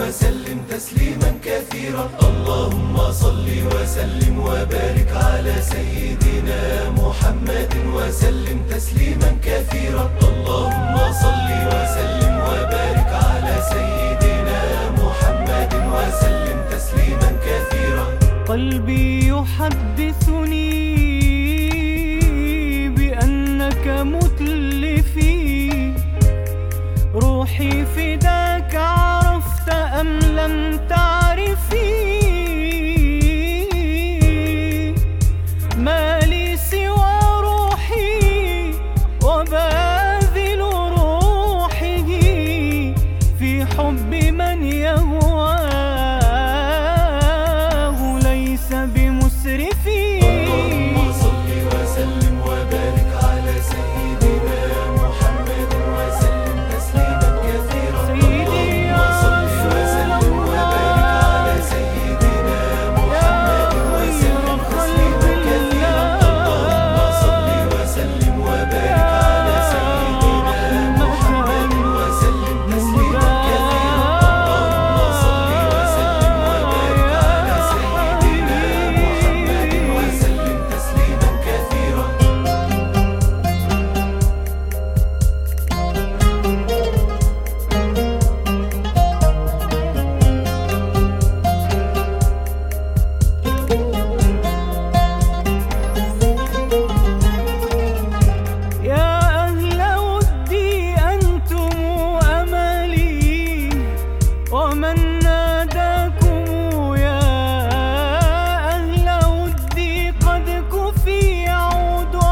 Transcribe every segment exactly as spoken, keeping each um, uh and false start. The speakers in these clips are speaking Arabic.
وسلم تسليما كثيرا. اللهم صل وسلم وبارك على سيدنا محمد وسلم تسليما كثيرا. اللهم صل وسلم وبارك على سيدنا محمد وسلم تسليما كثيرا. قلبي يحدثني بأنك متلفي، روحي فداك عرفت أم لم تعرفي. ما لي سوى روحي وباذل روحه في حب من يهواه ليس بمسرفي. اللهم صل وسلم وبارك على سيدنا محمد وسلم تسليما كثيرا. اللهم صل وسلم وبارك على سيدنا محمد وسلم تسليما كثيرا. اللهم صل وسلم وبارك على سيدنا محمد وسلم تسليما كثيرا. اللهم صل وسلم وبارك على سيدنا محمد وسلم تسليما كثيرا. يا أهل ودي أنتم أملي، ومن ناداكم يا أهل ودي قد كفي. عودوا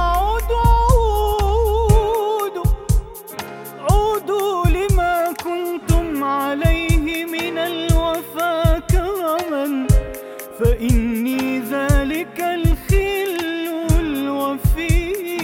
عودوا عودوا عودوا لما كنتم عليه من الوفا كرما، فإني ذلك الخل الوفي.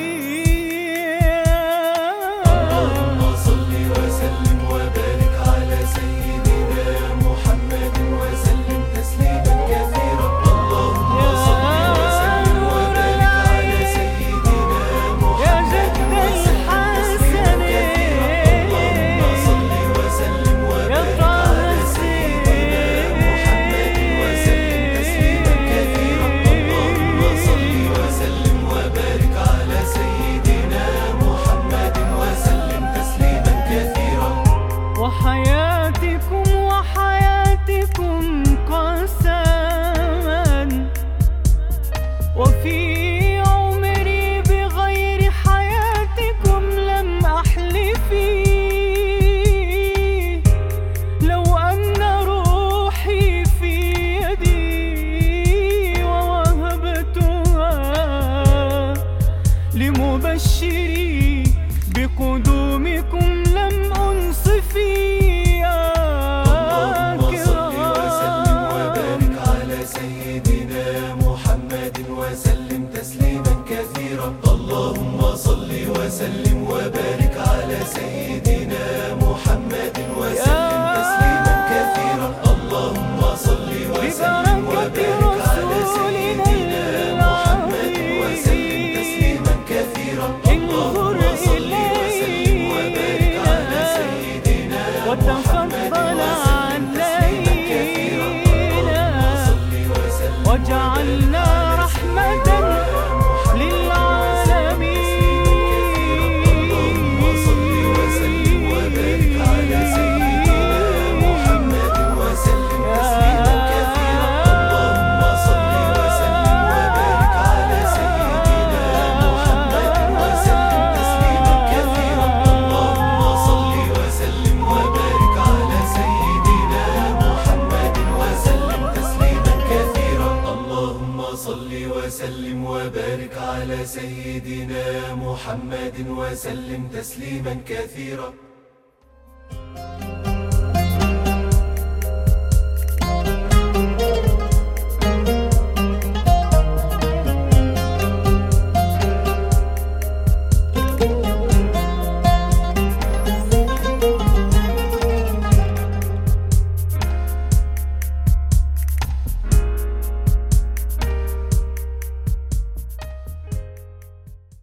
اللهم صل وسلم وبارك على سيدنا محمد وسلم تسليما كثيرا. اللهم صل وسلم وبارك على سيدنا محمد وسلم تسليما كثيرا. اللهم صل وسلم وبارك على سيدنا محمد وسلم تسليما كثيرا. اللهم صل وسلم وبارك على سيدنا محمد وسلم تسليما كثيرا. وحياتكم وحياتكم قسما، وفي عمري بغير حياتكم لم أحلفي. لو أن روحي في يدي ووهبتها لمبشري بقدومكم لم أنصفي. اللهم صل وسلم وبارك على سيدنا محمد وسلم تسليما كثيرا. اللهم صل وسلم وبارك على سيدنا محمد وسلم تسليما كثيرا. اللهم صل وسلم وبارك على سيدنا محمد وسلم تسليما كثيرا. اللهم صل وسلم وبارك على سيدنا محمد وسلم تسليما كثيرا. اللهم صل وسلم وجعلنا رحمة للعالمين. اللهم صل وسلم وبارك على سيدنا محمد وسلم تسليما كثيرا. اللهم صل وسلم وبارك على سيدنا محمد وسلم تسليما كثيرا. اللهم صل وسلم وبارك على سيدنا محمد وسلم تسليما كثيرا. اللهم صل وسلم وبارك على سيدنا محمد وسلم تسليما كثيرا.